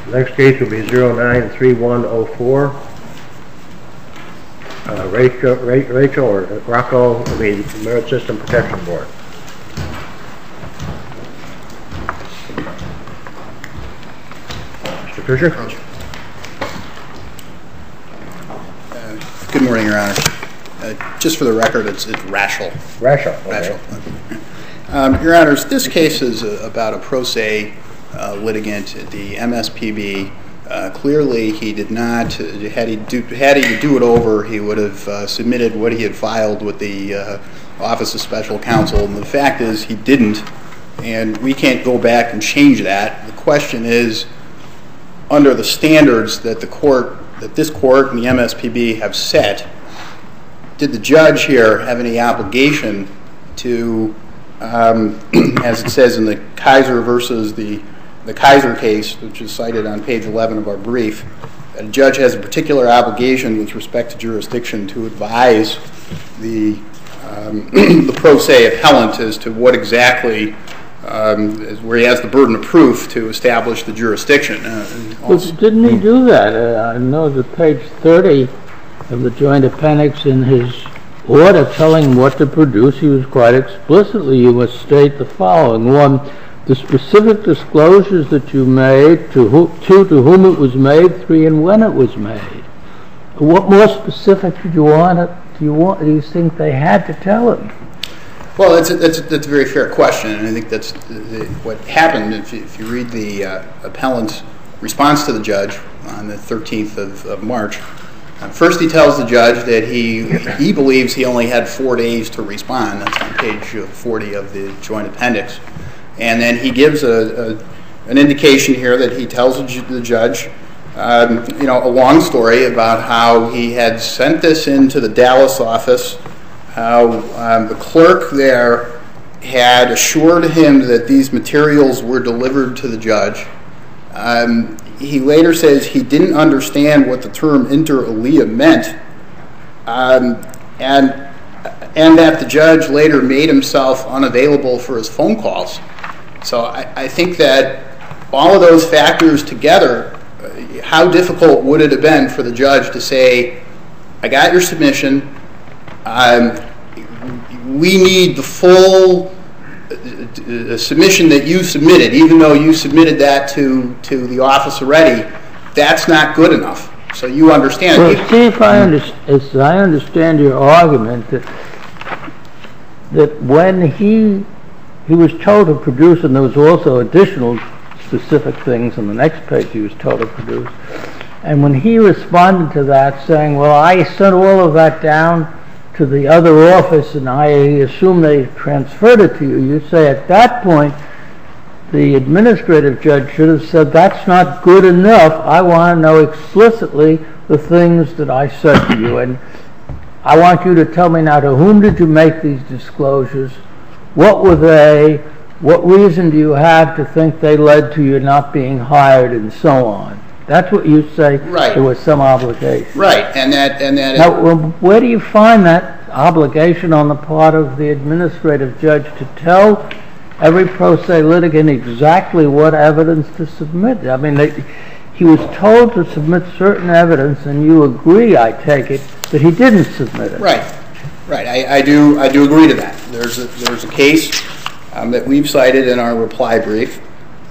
Next case will be 093104. Rachel or Rocco, Merit System Protection Board. Mr. Fisher? Good morning, Your Honor. Just for the record, it's Rachel. Rachel. Okay. Your Honors, this case is about a pro se litigant at the MSPB. Clearly, he did not. Had he do it over, he would have submitted what he had filed with the Office of Special Counsel. And the fact is, he didn't, and we can't go back and change that. The question is, under the standards that this court and the MSPB have set, did the judge here have any obligation to, as it says in the Kaiser versus the Kaiser case, which is cited on page 11 of our brief, that a judge has a particular obligation with respect to jurisdiction to advise the pro se appellant as to what exactly, where he has the burden of proof to establish the jurisdiction. Didn't he do that? I know that page 30 of the joint appendix in his order telling him what to produce, he was quite explicitly, you must state the following. 1, the specific disclosures that you made, 2, to whom it was made, 3, and when it was made. What more specific did you want? Do you think they had to tell him? Well, that's a very fair question, and I think that's what happened. If you read the appellant's response to the judge on the 13th of March, first he tells the judge that he believes he only had 4 days to respond. That's on page 40 of the joint appendix. And then he gives an indication here that he tells the judge, a long story about how he had sent this into the Dallas office, how the clerk there had assured him that these materials were delivered to the judge. He later says he didn't understand what the term inter alia meant, and that the judge later made himself unavailable for his phone calls. So I think that all of those factors together, how difficult would it have been for the judge to say, I got your submission, we need the full submission that you submitted, even though you submitted that to the office already, that's not good enough. So you understand. Well, see, if I understand your argument, that when he was told to produce, and there was also additional specific things on the next page he was told to produce, and when he responded to that saying, well, I sent all of that down to the other office and I assume they transferred it to you, you say at that point the administrative judge should have said, that's not good enough, I want to know explicitly the things that I said to you, and I want you to tell me now, to whom did you make these disclosures? What were they? What reason do you have to think they led to you not being hired, and so on? That's what you say. Right. There was some obligation. Right, and that. Now, where do you find that obligation on the part of the administrative judge to tell every pro se litigant exactly what evidence to submit? I mean, he was told to submit certain evidence, and you agree, I take it, that he didn't submit it. Right. I do agree to that. There's a case that we've cited in our reply brief,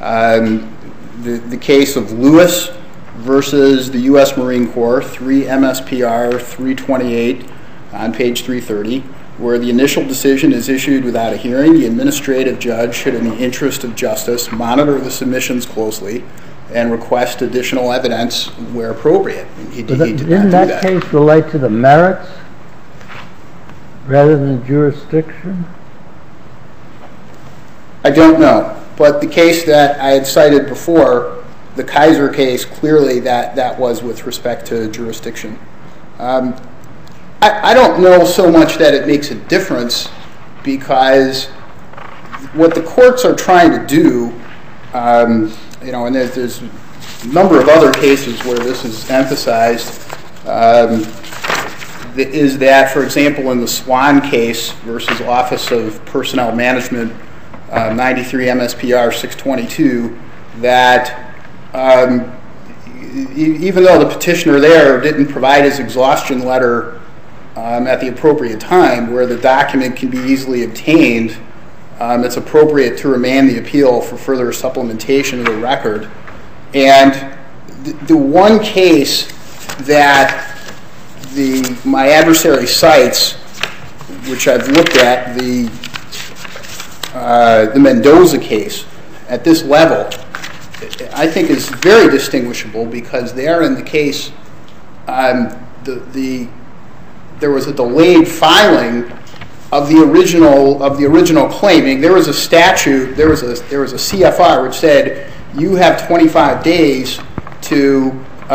the case of Lewis versus the U.S. Marine Corps, 3 MSPR 328 on page 330, where the initial decision is issued without a hearing. The administrative judge should, in the interest of justice, monitor the submissions closely and request additional evidence where appropriate. He did not do that. Didn't that case relate to the merits rather than jurisdiction? I don't know. But the case that I had cited before, the Kaiser case, clearly that was with respect to jurisdiction. I don't know so much that it makes a difference, because what the courts are trying to do, and there's a number of other cases where this is emphasized, is that, for example, in the Swan case versus Office of Personnel Management, 93 MSPR 622, that even though the petitioner there didn't provide his exhaustion letter at the appropriate time, where the document can be easily obtained, it's appropriate to remand the appeal for further supplementation of the record. And the one case that my adversary cites, which I've looked at, the Mendoza case, at this level, I think is very distinguishable, because there in the case, there was a delayed filing of the original claiming. There was a statute, there was a CFR which said you have 25 days to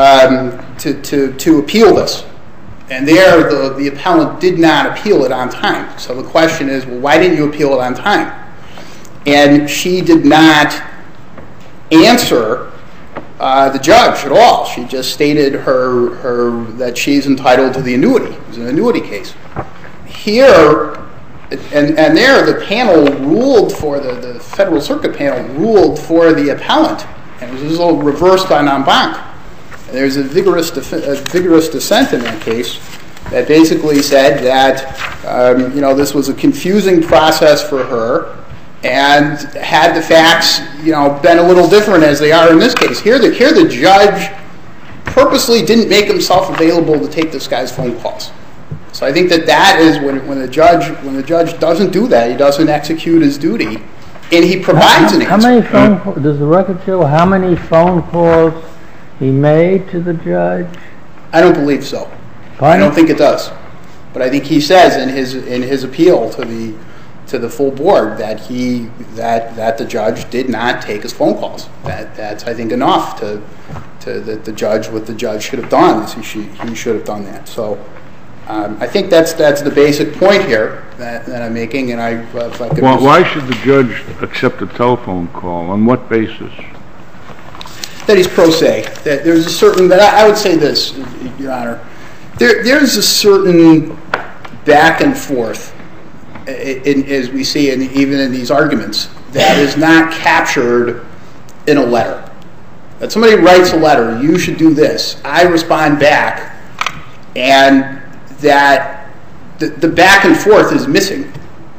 appeal this. And there, the appellant did not appeal it on time. So the question is, well, why didn't you appeal it on time? And she did not answer the judge at all. She just stated that she's entitled to the annuity. It was an annuity case. Here, and there, the panel ruled for, the Federal Circuit panel ruled for the appellant. And it was a little reversed on en banc. There's a vigorous dissent in that case that basically said that this was a confusing process for her, and had the facts been a little different as they are in this case. Here the judge purposely didn't make himself available to take this guy's phone calls. So I think that is when the judge doesn't do that, he doesn't execute his duty, and he provides an answer. How many phone calls, does the record show how many phone calls he made to the judge? I don't believe so. I don't think it does. But I think he says in his appeal to the full board that that the judge did not take his phone calls. That's, I think, enough to that the judge, what the judge should have done is he should have done that. So I think that's the basic point here that I'm making. And why should the judge accept a telephone call? On what basis? That he's pro se. That there's a certain, I would say this, Your Honor, there's a certain back and forth, as we see even in these arguments, that is not captured in a letter. That somebody writes a letter, you should do this. I respond back, and that the back and forth is missing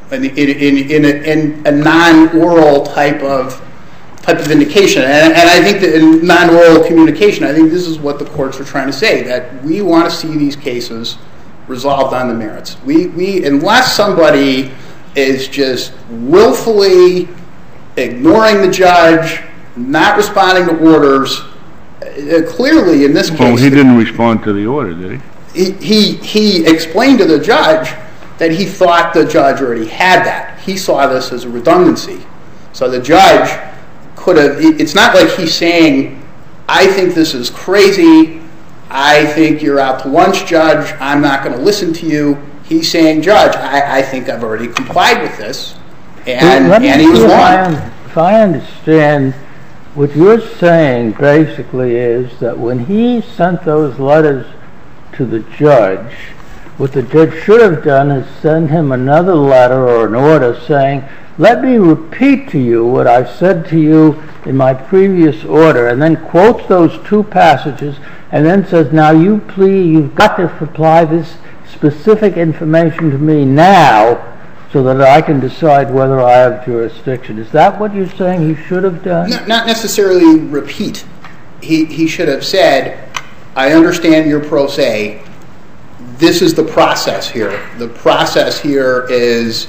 in a non-oral type of indication. And I think that in non-oral communication, I think this is what the courts are trying to say, that we want to see these cases resolved on the merits. We unless somebody is just willfully ignoring the judge, not responding to orders, clearly in this case... Well, he didn't respond to the order, did he? He explained to the judge that he thought the judge already had that. He saw this as a redundancy. So the judge could have... It's not like he's saying, I think this is crazy, I think you're out to lunch, Judge, I'm not going to listen to you. He's saying, Judge, I think I've already complied with this, and he was wrong. If I understand, what you're saying basically is that when he sent those letters to the judge, what the judge should have done is send him another letter or an order saying, let me repeat to you what I said to you in my previous order, and then quotes those two passages, and then says, now you've got to supply this specific information to me now so that I can decide whether I have jurisdiction. Is that what you're saying he should have done? Not necessarily repeat. He should have said, I understand your pro se. This is the process here. The process here is...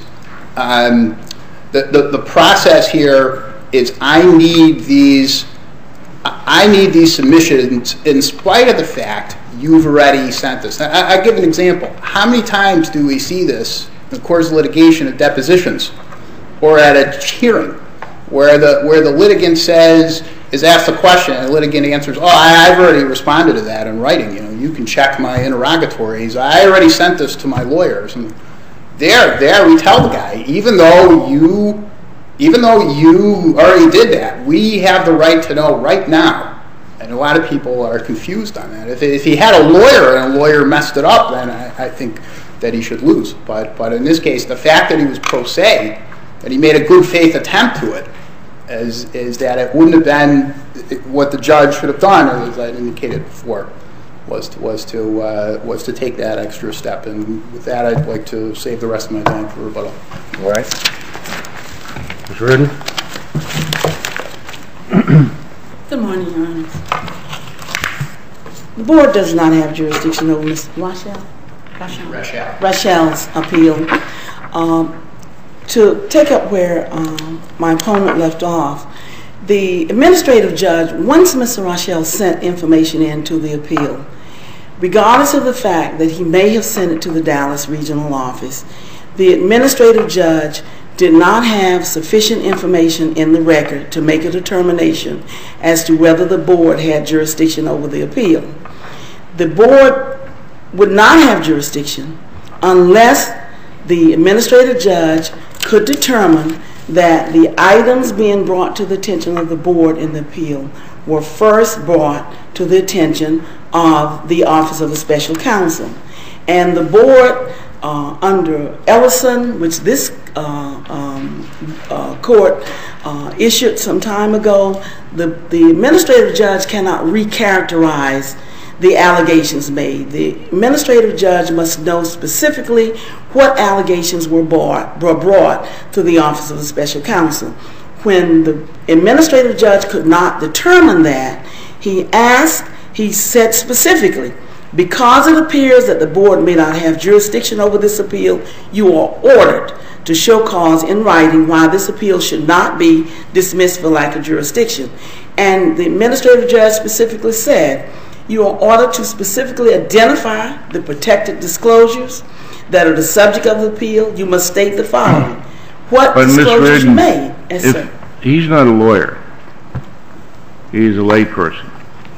The process here is I need these submissions in spite of the fact you've already sent this. Now, I'll give an example. How many times do we see this in the course of litigation at depositions or at a hearing where the litigant is asked a question and the litigant answers, I've already responded to that in writing. You can check my interrogatories. I already sent this to my lawyers. And there we tell the guy, even though you already did that, we have the right to know right now. And a lot of people are confused on that. If he had a lawyer and a lawyer messed it up, then I think that he should lose. But in this case, the fact that he was pro se, that he made a good faith attempt to it, is that it wouldn't have been what the judge should have done, as I indicated before, was to take that extra step. And with that, I'd like to save the rest of my time for rebuttal. All right. Ms. Reardon? Good morning, Your Honor. The board does not have jurisdiction over Ms. Rachel's appeal. To take up where my opponent left off, the administrative judge, once Mr. Rachel sent information into the appeal, regardless of the fact that he may have sent it to the Dallas regional office, the administrative judge did not have sufficient information in the record to make a determination as to whether the board had jurisdiction over the appeal. The board would not have jurisdiction unless the administrative judge could determine that the items being brought to the attention of the board in the appeal were first brought to the attention of the Office of the Special Counsel. And the board, under Ellison, which this court issued some time ago, the administrative judge cannot recharacterize the allegations made. The administrative judge must know specifically what allegations were brought to the Office of the Special Counsel. When the administrative judge could not determine that, he said specifically, because it appears that the board may not have jurisdiction over this appeal, you are ordered to show cause in writing why this appeal should not be dismissed for lack of jurisdiction. And the administrative judge specifically said, you are ordered to specifically identify the protected disclosures that are the subject of the appeal. You must state the following. What disclosures you made? If he's not a lawyer, he's a layperson.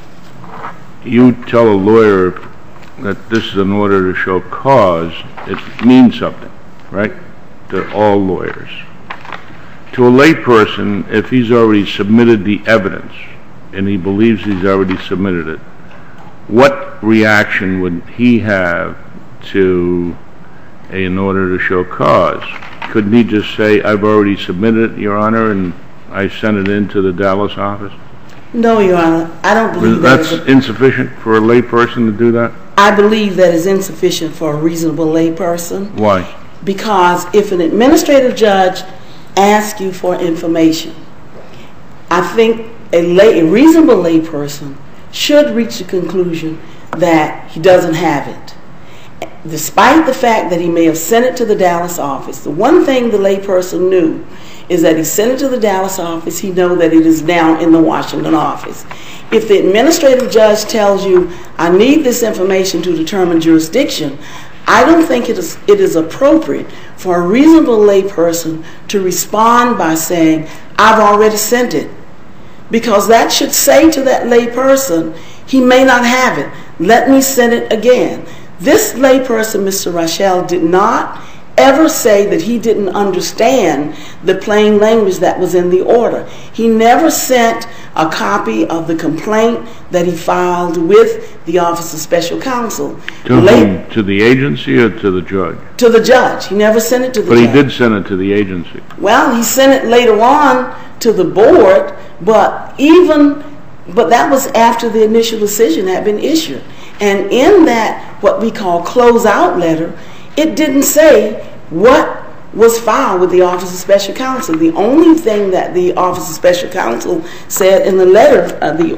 You tell a lawyer that this is an order to show cause, it means something, right, to all lawyers. To a layperson, if he's already submitted the evidence and he believes he's already submitted it, what reaction would he have to an order to show cause? Couldn't he just say, I've already submitted it, Your Honor, and I sent it in to the Dallas office? No, Your Honor. I don't believe that's insufficient for a layperson to do that? I believe that is insufficient for a reasonable layperson. Why? Because if an administrative judge asks you for information, I think a reasonable layperson should reach the conclusion that he doesn't have it. Despite the fact that he may have sent it to the Dallas office, the one thing the layperson knew is that he sent it to the Dallas office, he knows that it is now in the Washington office. If the administrative judge tells you, I need this information to determine jurisdiction, I don't think it is appropriate for a reasonable layperson to respond by saying, I've already sent it. Because that should say to that layperson, he may not have it. Let me send it again. This layperson, Mr. Rachel, did not ever say that he didn't understand the plain language that was in the order. He never sent a copy of the complaint that he filed with the Office of Special Counsel. To whom? To the agency or to the judge? To the judge. He never sent it to the judge. But he did send it to the agency. Well, he sent it later on to the board, but that was after the initial decision had been issued. And in that, what we call closeout letter, it didn't say what was filed with the Office of Special Counsel. The only thing that the Office of Special Counsel said in the letter, the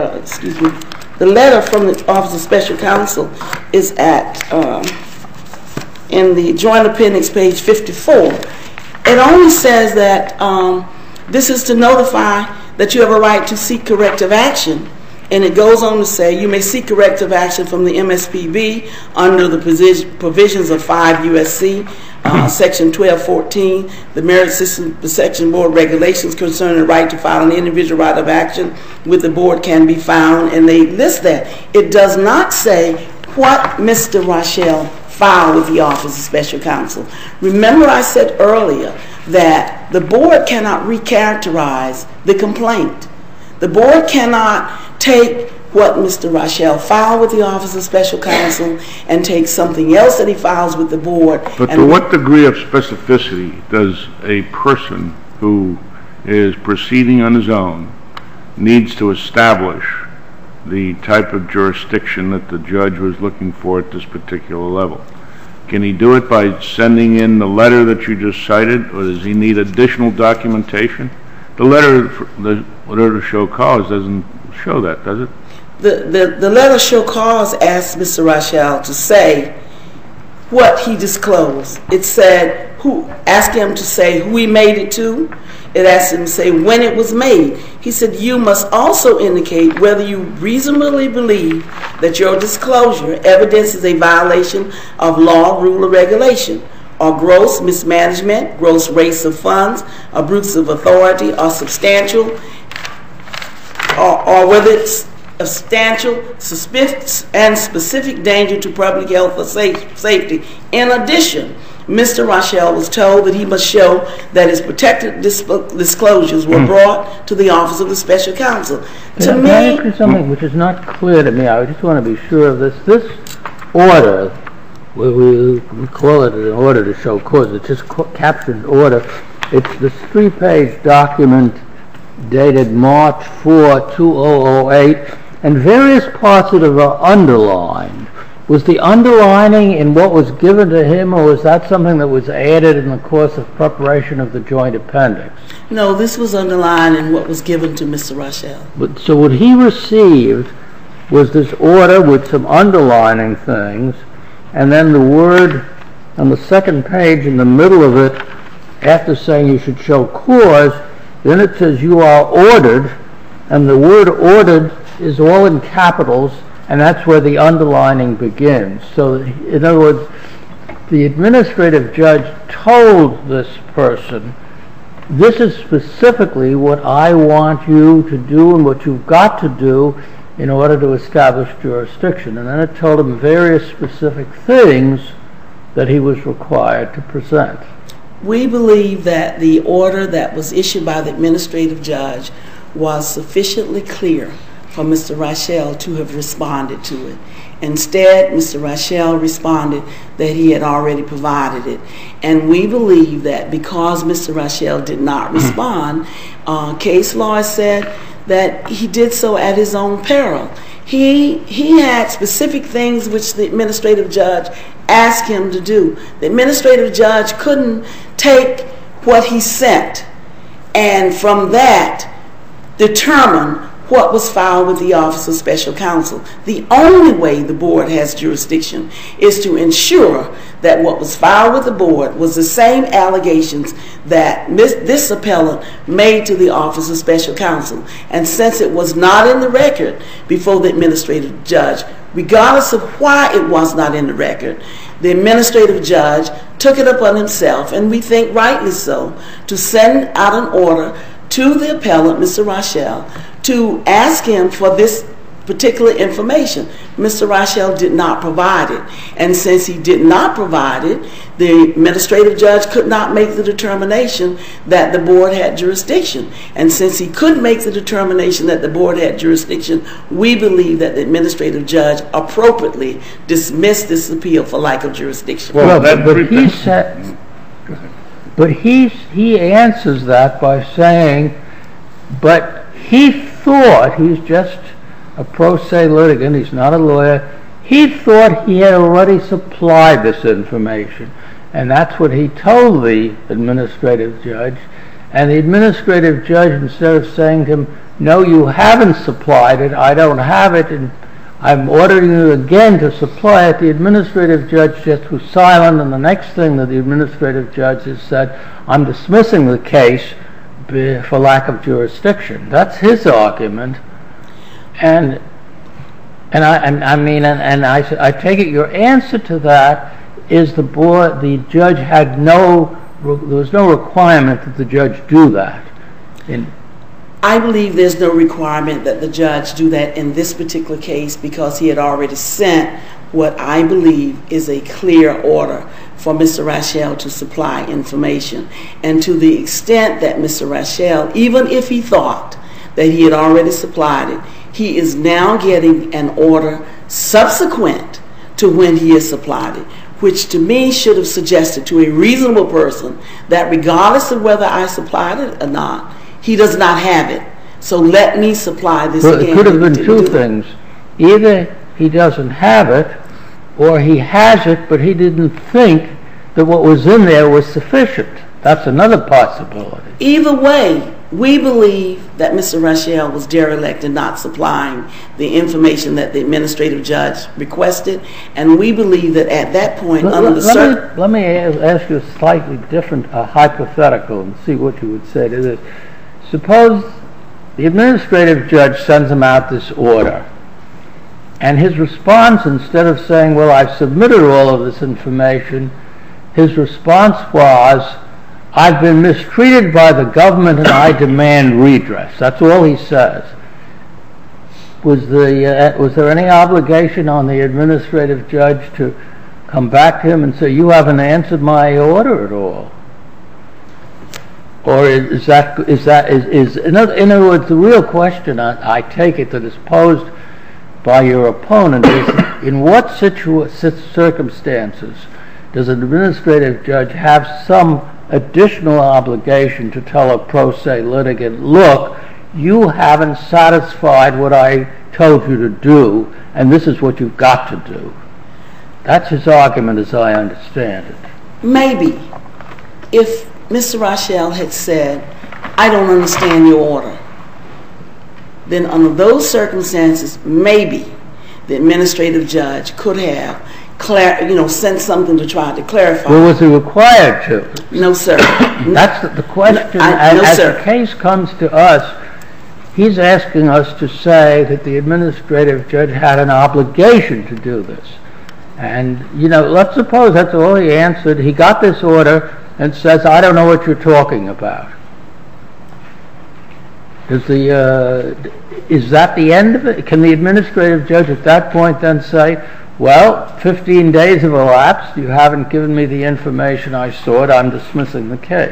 letter from the Office of Special Counsel is in the Joint Appendix, page 54. It only says that this is to notify that you have a right to seek corrective action. And it goes on to say you may seek corrective action from the MSPB under the provisions of 5 U.S.C. Section 1214, the Merit System Protection Board regulations concerning the right to file an individual right of action with the board can be found, and they list that. It does not say what Mr. Rachel filed with the Office of Special Counsel. Remember I said earlier that the board cannot recharacterize the complaint. The board cannot take what Mr. Rachel filed with the Office of Special Counsel and take something else that he files with the board. But to what degree of specificity does a person who is proceeding on his own needs to establish the type of jurisdiction that the judge was looking for at this particular level? Can he do it by sending in the letter that you just cited, or does he need additional documentation? The letter to show cause doesn't show that, does it? The letter show cause asked Mr. Rochelle to say what he disclosed. It said asked him to say who he made it to. It asked him to say when it was made. He said you must also indicate whether you reasonably believe that your disclosure evidences a violation of law, rule, or regulation, or gross mismanagement, gross waste of funds, abuse of authority, or substantial, or whether it's substantial and specific danger to public health or safety. In addition, Mr. Rochelle was told that he must show that his protected disclosures were brought to the Office of the Special Counsel. Can I ask you something which is not clear to me? I just want to be sure of this. This order, we call it an order to show cause. It's just captured order. It's this 3-page document dated March 4, 2008, and various parts of it are underlined. Was the underlining in what was given to him, or was that something that was added in the course of preparation of the joint appendix? No, this was underlined in what was given to Mr. Rochelle. So what he received was this order with some underlining things, and then the word on the second page in the middle of it, after saying you should show cause, then it says you are ordered, and the word ordered is all in capitals, and that's where the underlining begins. So, in other words, the administrative judge told this person, this is specifically what I want you to do and what you've got to do in order to establish jurisdiction. And then it told him various specific things that he was required to present. We believe that the order that was issued by the administrative judge was sufficiently clear for Mr. Rochelle to have responded to it. Instead, Mr. Rochelle responded that he had already provided it. And we believe that because Mr. Rochelle did not respond, case law said that he did so at his own peril. He had specific things which the administrative judge asked him to do. The administrative judge couldn't take what he sent and from that determine what was filed with the Office of Special Counsel. The only way the board has jurisdiction is to ensure that what was filed with the board was the same allegations that this appellant made to the Office of Special Counsel. And since it was not in the record before the administrative judge, regardless of why it was not in the record, the administrative judge took it upon himself, and we think rightly so, to send out an order to the appellant, Mr. Rochelle, to ask him for this particular information. Mr. Rochelle did not provide it. And since he did not provide it, the administrative judge could not make the determination that the board had jurisdiction. And since he could make the determination that the board had jurisdiction, we believe that the administrative judge appropriately dismissed this appeal for lack of jurisdiction. But he answers that by saying, but he thought, he's just a pro se litigant, he's not a lawyer, he thought he had already supplied this information. And that's what he told the administrative judge. And the administrative judge, instead of saying to him, no, you haven't supplied it, I don't have it, and I'm ordering you again to supply it, the administrative judge just was silent, and the next thing that the administrative judge has said, I'm dismissing the case for lack of jurisdiction. That's his argument. And I take it your answer to that is the judge had there was no requirement that the judge do that. I believe there's no requirement that the judge do that in this particular case because he had already sent what I believe is a clear order for Mr. Rochelle to supply information. And to the extent that Mr. Rochelle, even if he thought that he had already supplied it, he is now getting an order subsequent to when he has supplied it, which to me should have suggested to a reasonable person that regardless of whether I supplied it or not, he does not have it So let me supply this Well, again. it could have been Didn't two do it. things. Either he doesn't have it, or he has it, but he didn't think that what was in there was sufficient. That's another possibility. Either way, we believe that Mr. Rochelle was derelict in not supplying the information that the administrative judge requested, and we believe that at that point, under the Let me ask you a slightly different hypothetical and see what you would say to this. Suppose the administrative judge sends him out this order, and his response, instead of saying, well, I've submitted all of this information, his response was, I've been mistreated by the government and I demand redress. That's all he says. Was there any obligation on the administrative judge to come back to him and say, you haven't answered my order at all? Or in other words, the real question I take it that is posed by your opponent is, in what circumstances does an administrative judge have some additional obligation to tell a pro se litigant, look, you haven't satisfied what I told you to do, and this is what you've got to do? That's his argument as I understand it. Maybe if Mr. Rochelle had said, I don't understand your order, then under those circumstances, maybe the administrative judge could have sent something to try to clarify. Well, was he required to? No, sir. That's the question. No, as sir. the case comes to us, he's asking us to say that the administrative judge had an obligation to do this. And, let's suppose that's all he answered. He got this order and says, I don't know what you're talking about. Is that the end of it? Can the administrative judge at that point then say, well, 15 days have elapsed, you haven't given me the information I sought, I'm dismissing the case?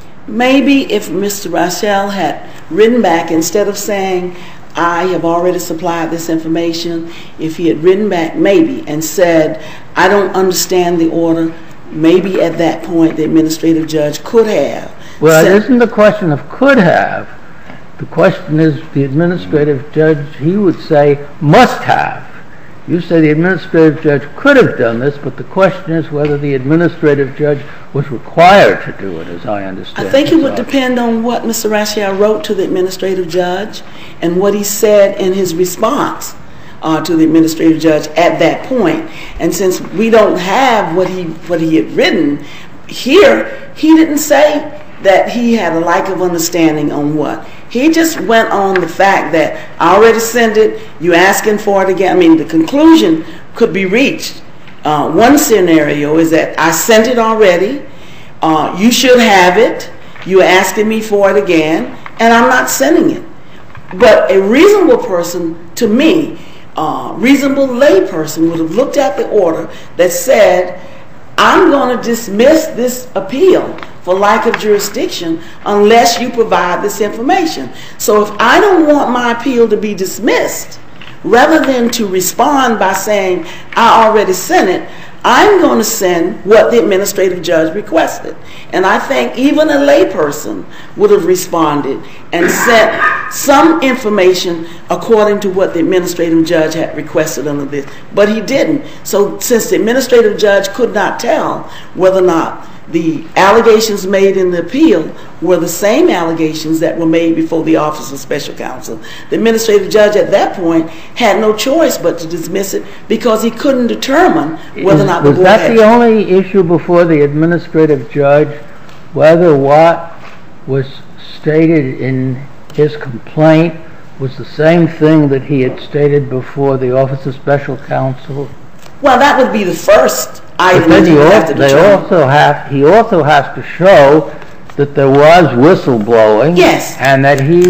Maybe if Mr. Rochelle had written back, instead of saying, I have already supplied this information, if he had written back maybe and said, I don't understand the order, maybe at that point the administrative judge could have. Well, it isn't the question of could have. The question is the administrative judge, he would say, must have. You say the administrative judge could have done this, but the question is whether the administrative judge was required to do it, as I understand it. I think it would depend on what Mr. Rochelle wrote to the administrative judge and what he said in his response to the administrative judge at that point. And since we don't have what he had written here, he didn't say that he had a lack of understanding on what. He just went on the fact that I already sent it, you asking for it again. I mean, the conclusion could be reached. One scenario is that I sent it already, you should have it, you're asking me for it again, and I'm not sending it. But a reasonable person, to me, reasonable lay person would have looked at the order that said, I'm going to dismiss this appeal for lack of jurisdiction unless you provide this information. So if I don't want my appeal to be dismissed, rather than to respond by saying, I already sent it, I'm going to send what the administrative judge requested. And I think even a layperson would have responded and sent some information according to what the administrative judge had requested under this. But he didn't. So since the administrative judge could not tell whether or not the allegations made in the appeal were the same allegations that were made before the Office of Special Counsel, the administrative judge at that point had no choice but to dismiss it because he couldn't determine whether or not the board had. Was that the only issue before the administrative judge, whether what was stated in his complaint was the same thing that he had stated before the Office of Special Counsel? Well, that would be the first item But that you have to then determine. he also has to show that there was whistleblowing. Yes. And that he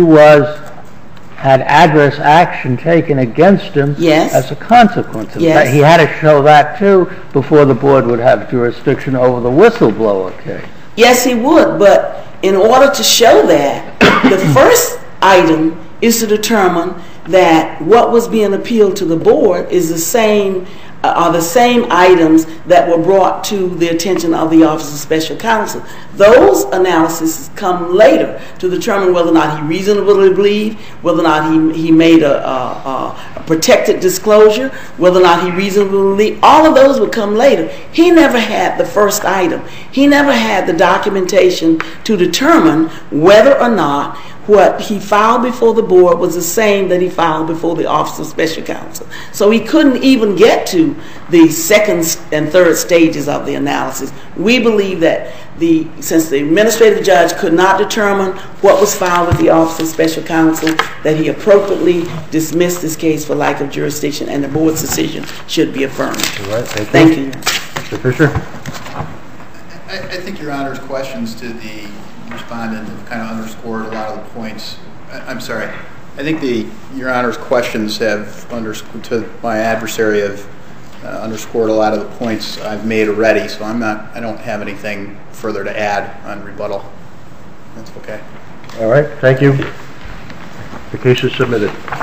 had adverse action taken against him as a consequence of that. He had to show that too before the board would have jurisdiction over the whistleblower case. Yes, he would, but in order to show that, the first item is to determine that what was being appealed to the board is the same are the same items that were brought to the attention of the Office of Special Counsel. Those analyses come later to determine whether or not he reasonably believed, whether or not he made a protected disclosure, whether or not he reasonably believed. All of those would come later. He never had the first item. He never had the documentation to determine whether or not what he filed before the board was the same that he filed before the Office of Special Counsel. So he couldn't even get to the second and third stages of the analysis. We believe that since the administrative judge could not determine what was filed with the Office of Special Counsel, that he appropriately dismissed this case for lack of jurisdiction, and the board's decision should be affirmed. All right, thank you. Thank you. Mr. Fisher? I think Your Honor's questions to the respondent have kind of underscored a lot of the points. I'm sorry. I think Your Honor's questions have to my adversary have underscored a lot of the points I've made already. So I don't have anything further to add on rebuttal. That's okay. All right, thank you. The case is submitted.